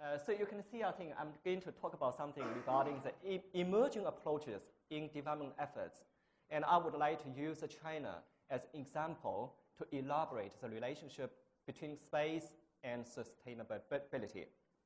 So you can see, I think I'm going to talk about something regarding the emerging approaches in development efforts. And I would like to use China as an example to elaborate the relationship between space and sustainability.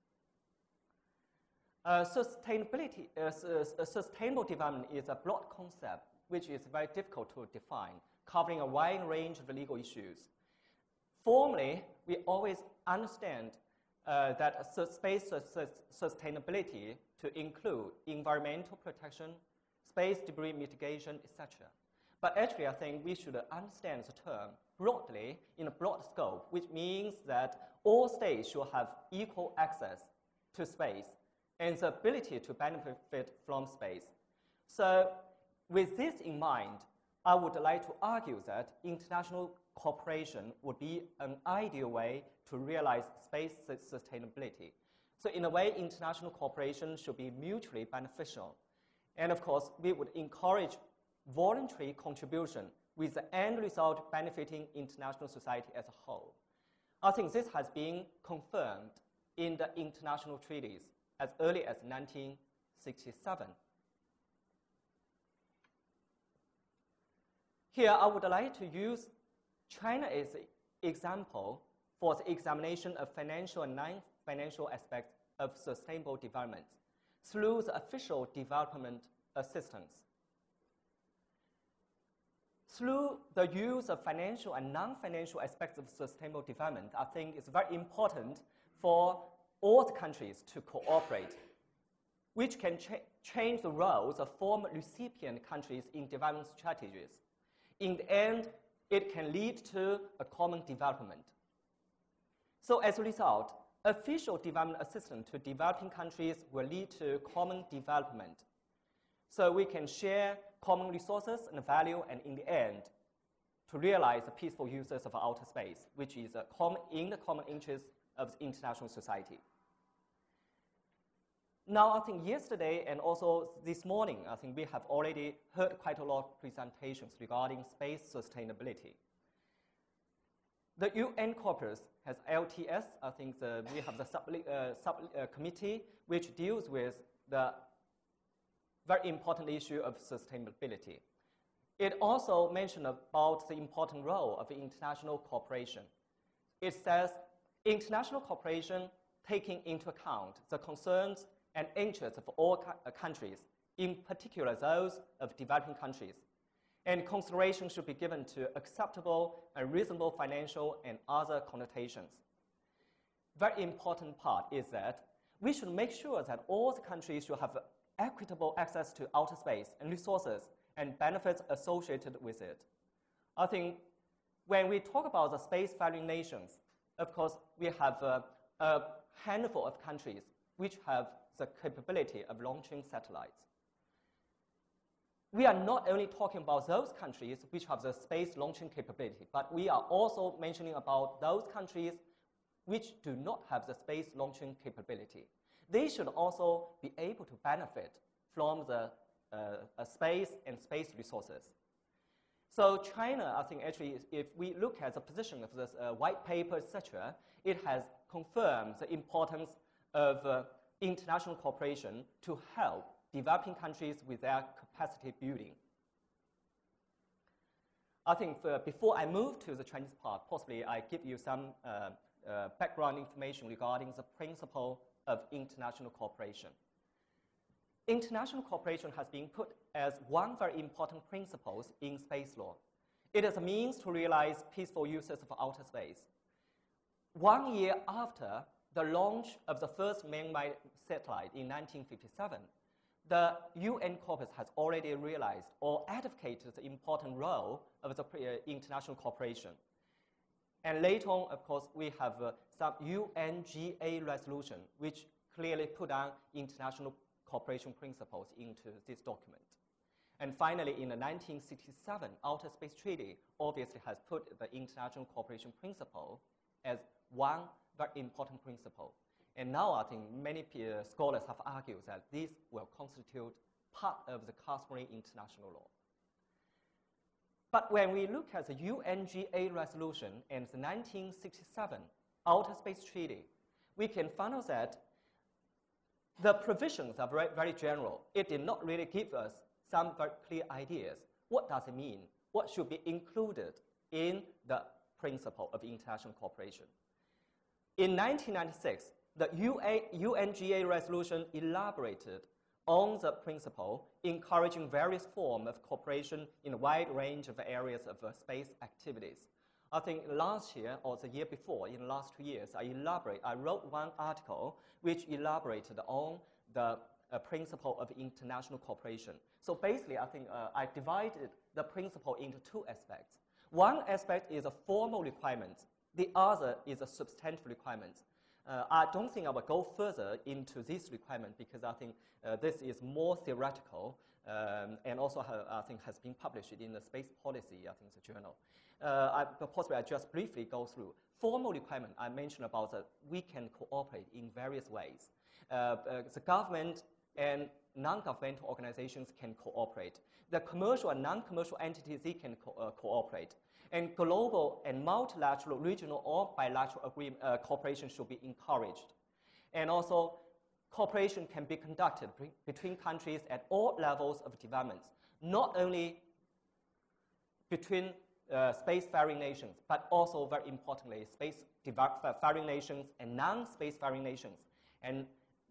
Sustainable development is a broad concept which is very difficult to define, covering a wide range of legal issues. Formally, we always understand that space sustainability to include environmental protection, space debris mitigation, etc. But actually, I think we should understand the term broadly in a broad scope, which means that all states should have equal access to space and the ability to benefit from space. So with this in mind, I would like to argue that international cooperation would be an ideal way to realize space sustainability. So in a way, international cooperation should be mutually beneficial. And of course, we would encourage voluntary contribution with the end result benefiting international society as a whole. I think this has been confirmed in the international treaties as early as 1967. Here, I would like to use China as an example for the examination of financial and non-financial aspects of sustainable development through the official development assistance. Through the use of financial and non-financial aspects of sustainable development, I think it's very important for all the countries to cooperate, which can change the roles of former recipient countries in development strategies. In the end, it can lead to a common development. So as a result, official development assistance to developing countries will lead to common development. So we can share common resources and value, and in the end, to realize the peaceful uses of outer space, which is in the common interest of the international society. Now, I think yesterday and also this morning, I think we have already heard quite a lot of presentations regarding space sustainability. The UN corpus has LTS. I think we have the subcommittee which deals with the very important issue of sustainability. It also mentioned about the important role of international cooperation. It says international cooperation taking into account the concerns and interests of all countries, in particular those of developing countries. And consideration should be given to acceptable and reasonable financial and other connotations. Very important part is that we should make sure that all the countries should have equitable access to outer space and resources and benefits associated with it. I think when we talk about the space-faring nations, of course, we have a handful of countries which have the capability of launching satellites. We are not only talking about those countries which have the space launching capability, but we are also mentioning about those countries which do not have the space launching capability. They should also be able to benefit from the space and space resources. So China, I think actually, if we look at the position of this white paper, etc., it has confirmed the importance of international cooperation to help developing countries with their capacity building. I think before I move to the Chinese part, possibly I give you some background information regarding the principle of international cooperation. International cooperation has been put as one very important principle in space law. It is a means to realize peaceful uses of outer space. 1 year after the launch of the first man-made satellite in 1957, the UN corpus has already realized or advocated the important role of the international cooperation. And later on, of course, we have some UNGA resolution, which clearly put down international cooperation principles into this document. And finally, in the 1967 Outer Space Treaty, obviously has put the international cooperation principle as one very important principle. And now I think many scholars have argued that this will constitute part of the customary international law. But when we look at the UNGA resolution and the 1967 Outer Space Treaty, we can find out that the provisions are very, very general. It did not really give us some very clear ideas. What does it mean? What should be included in the principle of international cooperation? In 1996, the UNGA resolution elaborated on the principle, encouraging various forms of cooperation in a wide range of areas of space activities. I think last year or the year before, in the last 2 years, I wrote one article which elaborated on the principle of international cooperation. So basically, I think I divided the principle into 2 aspects. One aspect is a formal requirement. The other is a substantive requirement. I don't think I will go further into this requirement because I think this is more theoretical and also I think has been published in the Space Policy, I think it's a journal. Possibly I just briefly go through. Formal requirement, I mentioned about that we can cooperate in various ways. The government and non-governmental organizations can cooperate. The commercial and non-commercial entities, they can cooperate. And global and multilateral, regional or bilateral cooperation should be encouraged. And also, cooperation can be conducted between countries at all levels of development, not only between space-faring nations, but also, very importantly, space-faring nations and non-space-faring nations, and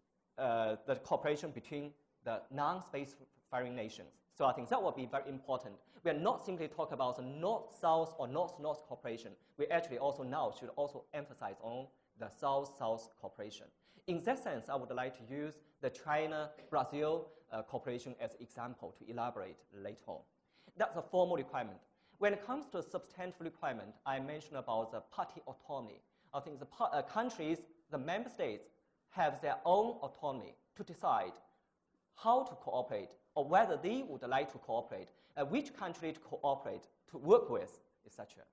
the cooperation between the non-space-faring nations. So I think that will be very important. We are not simply talking about the North-South or North-North cooperation. We actually also now should also emphasize on the South-South cooperation. In that sense, I would like to use the China-Brazil cooperation as an example to elaborate later on. That's a formal requirement. When it comes to a substantive requirement, I mentioned about the party autonomy. I think the countries, the member states, have their own autonomy to decide how to cooperate or whether they would like to cooperate, which country to cooperate, to work with, etc.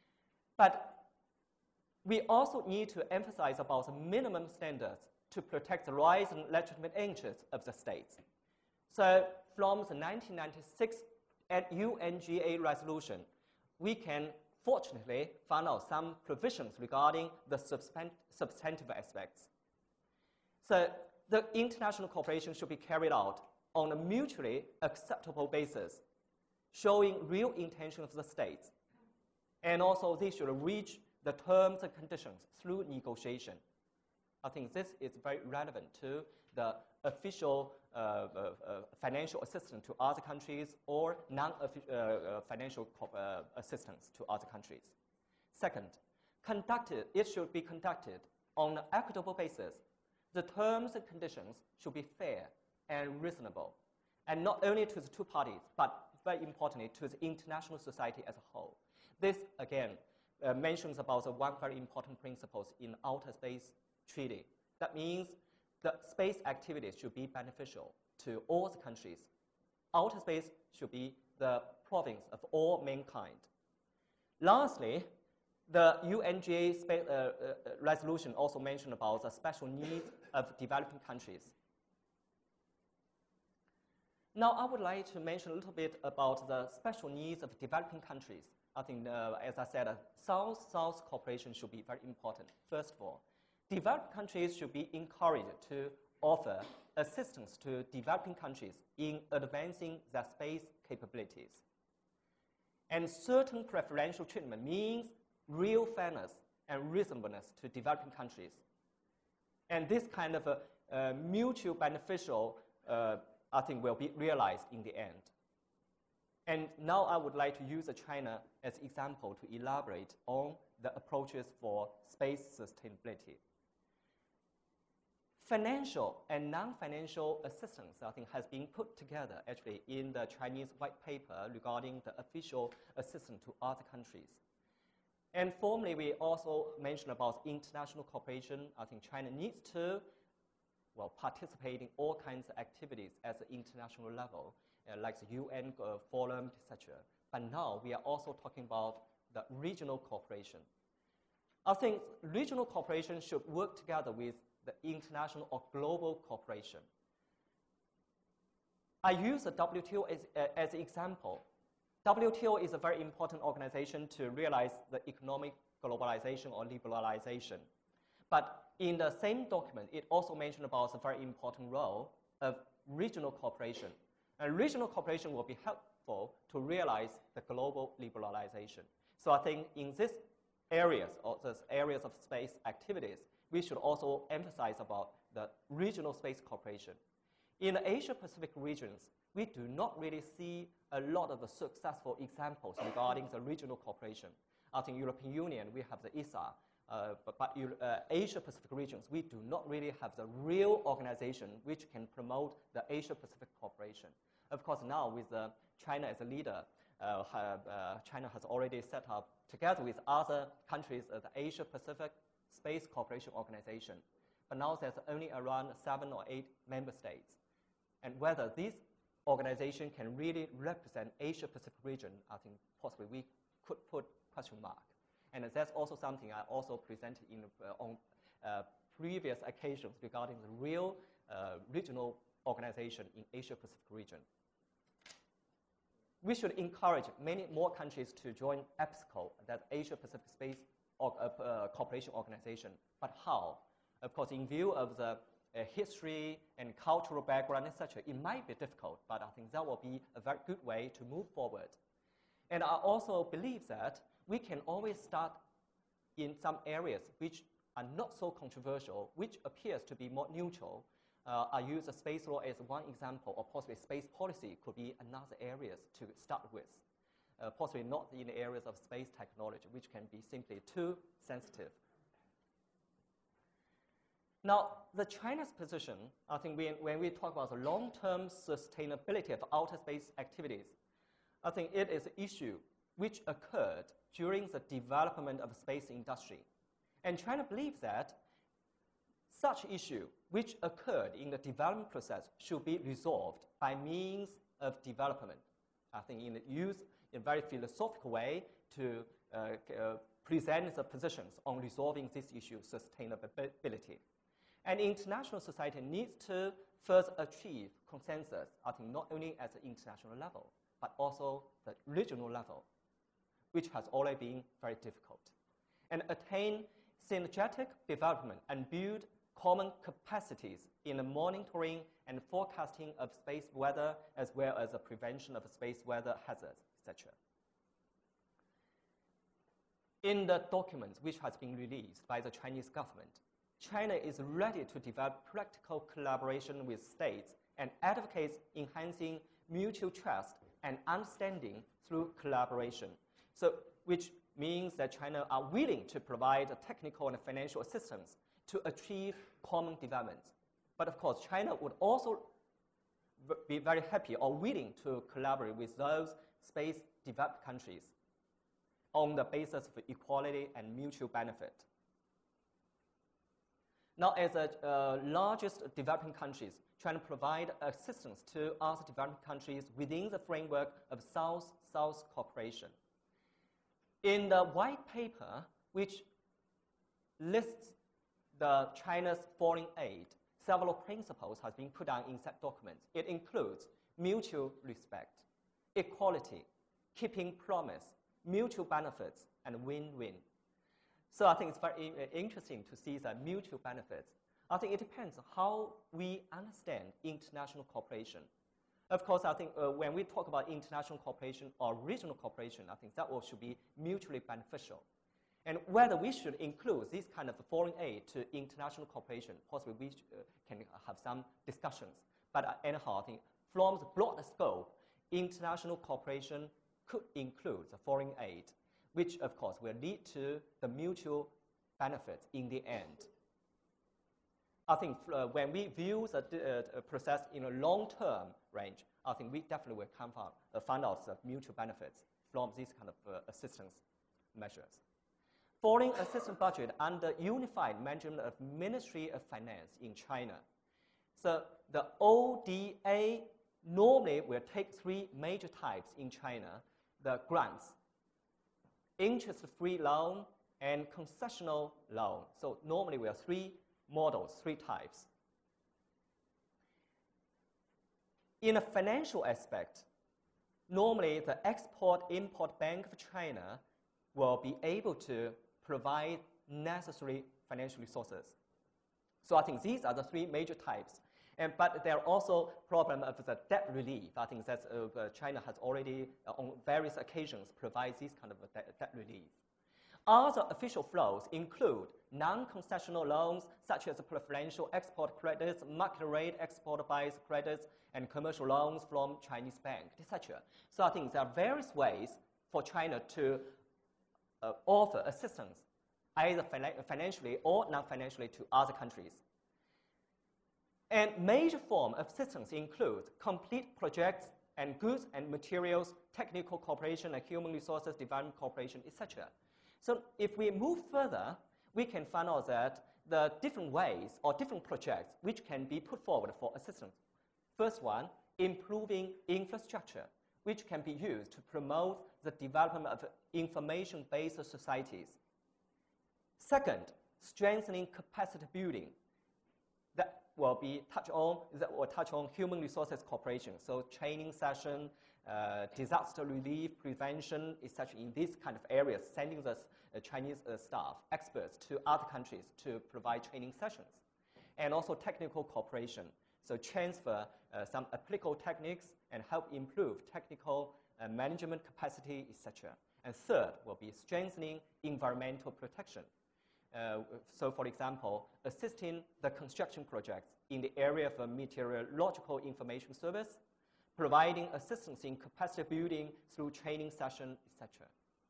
But we also need to emphasize about the minimum standards to protect the rights and legitimate interests of the states. So from the 1996 UNGA resolution, we can fortunately find out some provisions regarding the substantive aspects. So the international cooperation should be carried out on a mutually acceptable basis, showing real intention of the states. And also, they should reach the terms and conditions through negotiation. I think this is very relevant to the official financial assistance to other countries or non-financial assistance to other countries. Second, it should be conducted on an equitable basis. The terms and conditions should be fair and reasonable, and not only to the 2 parties, but very importantly to the international society as a whole. This, again, mentions about the one very important principles in Outer Space Treaty. That means the space activities should be beneficial to all the countries. Outer space should be the province of all mankind. Lastly, the UNGA resolution also mentioned about the special needs of developing countries. Now, I would like to mention a little bit about the special needs of developing countries. I think, as I said, South-South cooperation should be very important. First of all, developed countries should be encouraged to offer assistance to developing countries in advancing their space capabilities. And certain preferential treatment means real fairness and reasonableness to developing countries. And this kind of mutual beneficial, I think, will be realized in the end. And now I would like to use China as an example to elaborate on the approaches for space sustainability. Financial and non-financial assistance, I think, has been put together actually in the Chinese white paper regarding the official assistance to other countries. And formally, we also mentioned about international cooperation. I think China needs to, well, participate in all kinds of activities at the international level, like the UN forum, etc. But now we are also talking about the regional cooperation. I think regional cooperation should work together with the international or global cooperation. I use the WTO as an example. WTO is a very important organization to realize the economic globalization or liberalization. But In the same document, it also mentioned about the very important role of regional cooperation. And regional cooperation will be helpful to realize the global liberalization. So I think in these areas, or these areas of space activities, we should also emphasize about the regional space cooperation. In the Asia-Pacific regions, we do not really see a lot of the successful examples regarding the regional cooperation. I think European Union, we have the ESA, but Asia-Pacific regions, we do not really have the real organization which can promote the Asia-Pacific cooperation. Of course, now with China as a leader, China has already set up, together with other countries, the Asia-Pacific Space Cooperation Organization. But now there's only around 7 or 8 member states. And whether this organization can really represent Asia-Pacific region, I think possibly we could put question mark. And that's also something I also presented on previous occasions regarding the real regional organization in Asia-Pacific region. We should encourage many more countries to join EPSCO, that Asia-Pacific Space Cooperation Organization. But how? Of course, in view of the history and cultural background, etc., it might be difficult, but I think that will be a very good way to move forward. And I also believe that we can always start in some areas which are not so controversial, which appears to be more neutral. I use the space law as one example, or possibly space policy could be another area to start with. Possibly not in the areas of space technology, which can be simply too sensitive. Now, the China's position, I think when we talk about the long-term sustainability of outer space activities, I think it is an issue which occurred during the development of the space industry. And China believes that such issue which occurred in the development process should be resolved by means of development. I think in a very philosophical way to present the positions on resolving this issue, sustainability. And international society needs to first achieve consensus, I think not only at the international level, but also the regional level, which has already been very difficult. And attain synergetic development and build common capacities in the monitoring and forecasting of space weather, as well as the prevention of space weather hazards, etc. In the document which has been released by the Chinese government, China is ready to develop practical collaboration with states and advocates enhancing mutual trust and understanding through collaboration. So, which means that China are willing to provide technical and financial assistance to achieve common development. But of course, China would also be very happy or willing to collaborate with those space-developed countries on the basis of equality and mutual benefit. Now, as the largest developing countries, China provide assistance to other developing countries within the framework of South-South cooperation. In the white paper, which lists the China's foreign aid, several principles have been put down in that document. It includes mutual respect, equality, keeping promise, mutual benefits, and win-win. So I think it's very interesting to see the mutual benefits. I think it depends how we understand international cooperation. Of course, I think when we talk about international cooperation or regional cooperation, I think that should be mutually beneficial. And whether we should include this kind of foreign aid to international cooperation, possibly we can have some discussions. But anyhow, I think from the broader scope, international cooperation could include the foreign aid, which of course will lead to the mutual benefits in the end. I think when we view the process in a long-term range, I think we definitely will find out the mutual benefits from these kind of assistance measures. Foreign assistance budget under unified management of Ministry of Finance in China. So the ODA normally will take 3 major types in China: the grants, interest-free loan, and concessional loan. So normally we have 3 models, 3 types. In a financial aspect, normally the Export-Import Bank of China will be able to provide necessary financial resources. So I think these are the three major types. But there are also problems of the debt relief. I think that China has already, on various occasions, provided this kind of debt relief. Other official flows include non-concessional loans, such as preferential export credits, market rate export bias credits, and commercial loans from Chinese banks, etc. So I think there are various ways for China to offer assistance, either financially or non-financially, to other countries. And major form of assistance includes complete projects and goods and materials, technical cooperation, and human resources development cooperation, etc. So if we move further, we can find out that the different ways or different projects which can be put forward for assistance. First one, improving infrastructure, which can be used to promote the development of information-based societies. Second, strengthening capacity building. That will touch on human resources cooperation. So training session, disaster relief, prevention, etc. in these kind of areas, sending the Chinese staff, experts to other countries to provide training sessions. And also technical cooperation. So transfer some applicable techniques and help improve technical management capacity, etc. And third will be strengthening environmental protection. So for example, assisting the construction projects in the area of meteorological information service, providing assistance in capacity building through training session, etc.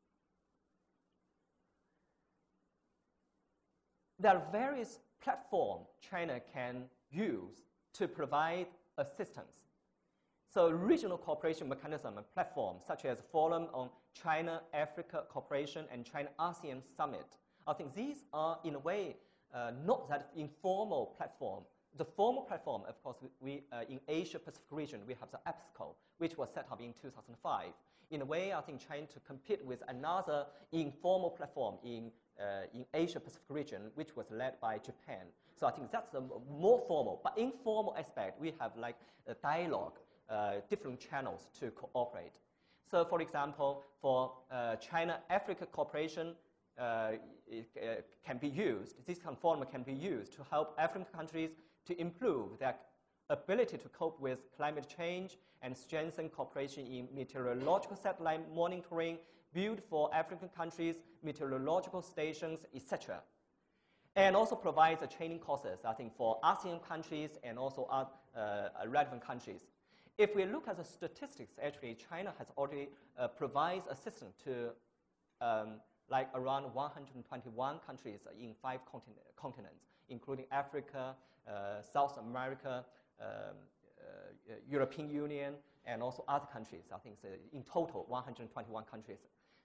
There are various platforms China can use to provide assistance. So regional cooperation mechanism and platforms such as Forum on China-Africa Cooperation and China-ASEAN Summit. I think these are, in a way, not that informal platform. The formal platform, of course, in Asia-Pacific region, we have the APSCO, which was set up in 2005. In a way, I think trying to compete with another informal platform in Asia-Pacific region, which was led by Japan. So I think that's the more formal. But informal aspect, we have like a dialogue, different channels to cooperate. So for example, for China-Africa cooperation, it can be used, this kind of forum can be used to help African countries to improve their ability to cope with climate change and strengthen cooperation in meteorological satellite monitoring, build for African countries meteorological stations, etc. And also provides the training courses, I think, for ASEAN countries and also relevant countries. If we look at the statistics, actually, China has already provides assistance to like around 121 countries in 5 continents, including Africa, South America, European Union, and also other countries. I think in total 121 countries.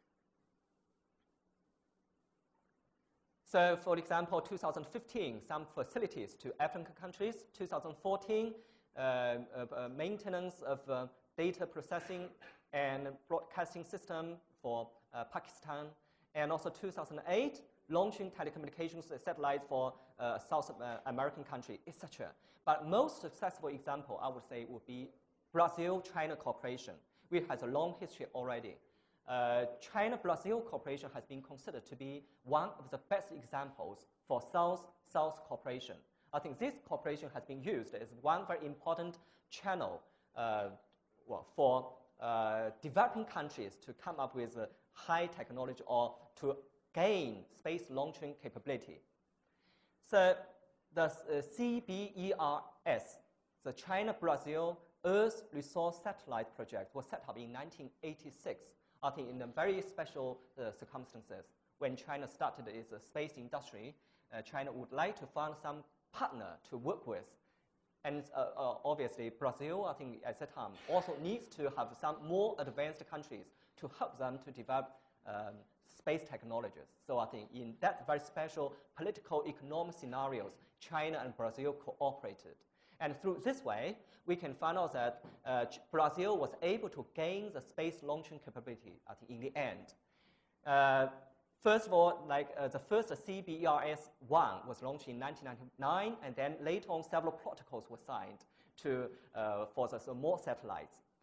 So for example, 2015, some facilities to African countries. 2014, maintenance of data processing and broadcasting system for Pakistan. And also 2008, launching telecommunications satellites for South American country, etc. But most successful example, I would say, would be Brazil-China cooperation, which has a long history already. China-Brazil cooperation has been considered to be one of the best examples for South-South cooperation. I think this cooperation has been used as one very important channel for developing countries to come up with high technology or to gain space launching capability. So the CBERS, the China-Brazil Earth Resource Satellite Project, was set up in 1986. I think in very special circumstances. When China started its space industry, China would like to find some partner to work with. And obviously, Brazil, I think at that time, also needs to have some more advanced countries to help them to develop space technologies. So I think in that very special political economic scenarios, China and Brazil cooperated. And through this way, we can find out that Brazil was able to gain the space launching capability, I think, in the end. First of all, the first CBERS-1 was launched in 1999, and then later on several protocols were signed for more satellites.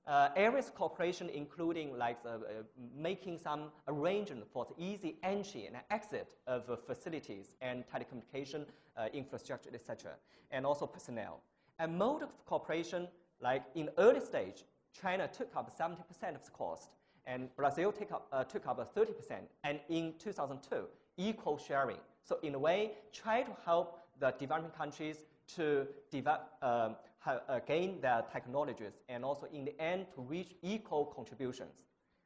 areas of cooperation including like making some arrangement for the easy entry and exit of facilities and telecommunication infrastructure, etc., and also personnel. And mode of cooperation, like in early stage, China took up 70% of the cost, and Brazil took up 30%, and in 2002, equal sharing. So in a way, try to help the developing countries to develop, gain their technologies, and also in the end to reach equal contributions.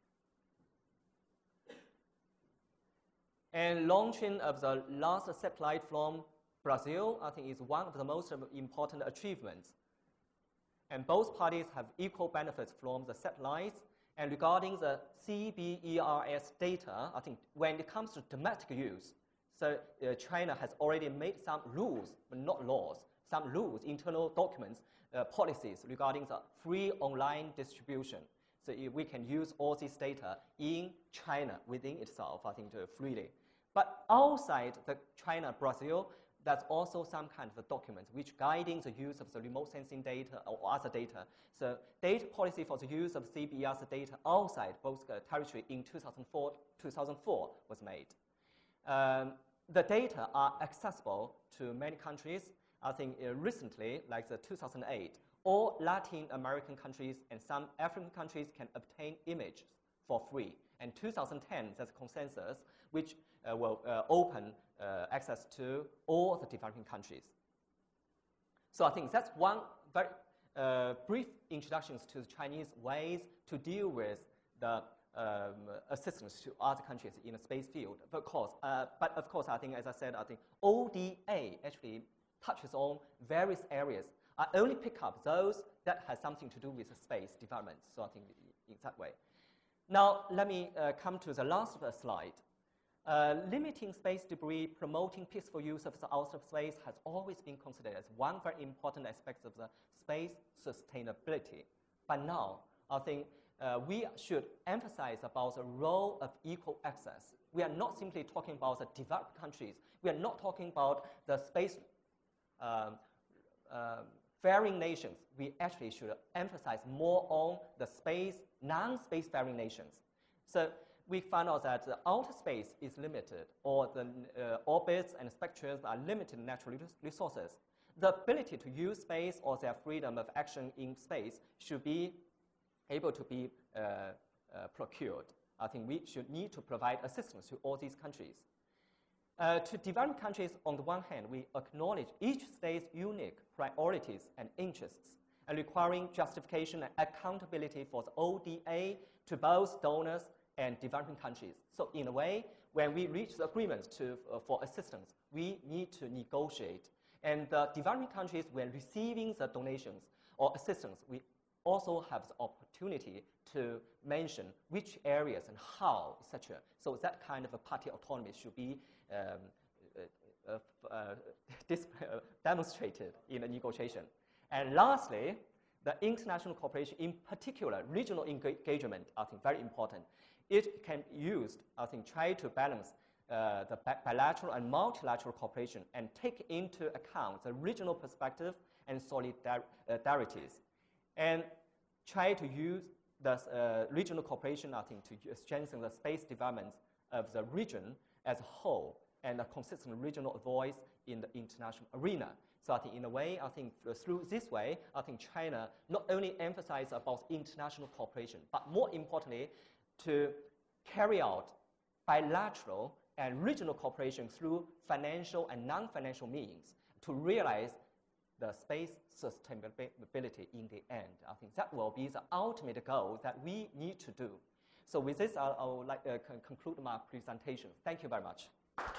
And launching of the last satellite from Brazil, I think, is one of the most important achievements. And both parties have equal benefits from the satellites. And regarding the CBERS data, I think when it comes to domestic use, so China has already made some rules, but not laws, some rules, internal documents, policies regarding the free online distribution. So we can use all this data in China within itself, I think, freely. But outside the China, Brazil, there's also some kind of documents which guiding the use of the remote sensing data or other data. So data policy for the use of CBERS data outside both territory in 2004 was made. The data are accessible to many countries. I think recently, like the 2008, all Latin American countries and some African countries can obtain images for free. And 2010, there's a consensus which will open access to all the developing countries. So I think that's one very brief introductions to the Chinese ways to deal with the assistance to other countries in the space field. But of course, I think, as I said, I think ODA actually touches on various areas. I only pick up those that has something to do with the space development. So I think in that way. Now, let me come to the last slide. Limiting space debris, promoting peaceful use of the outer space has always been considered as one very important aspect of the space sustainability. But now, I think we should emphasize about the role of equal access. We are not simply talking about the developed countries. We are not talking about the space faring nations. We actually should emphasize more on the non-space-faring nations. So we found out that the outer space is limited, or the orbits and spectrums are limited natural resources. The ability to use space or their freedom of action in space should be able to be procured. I think we should need to provide assistance to all these countries. To developing countries, on the one hand, we acknowledge each state's unique priorities and interests, and requiring justification and accountability for the ODA to both donors and developing countries. So in a way, when we reach the agreements for assistance, we need to negotiate. And the developing countries, when receiving the donations or assistance, we also have the opportunity to mention which areas and how, etc. So that kind of a party autonomy should be demonstrated in the negotiation. And lastly, the international cooperation, in particular, regional engagement, I think very important. It can be used, I think, try to balance the bilateral and multilateral cooperation and take into account the regional perspective and solidarities. And try to use the regional cooperation, I think, to strengthen the space development of the region as a whole and a consistent regional voice in the international arena. So I think in a way, I think through this way, I think China not only emphasizes about international cooperation, but more importantly, to carry out bilateral and regional cooperation through financial and non-financial means to realize the space sustainability in the end. I think that will be the ultimate goal that we need to do. So with this, I would like to conclude my presentation. Thank you very much.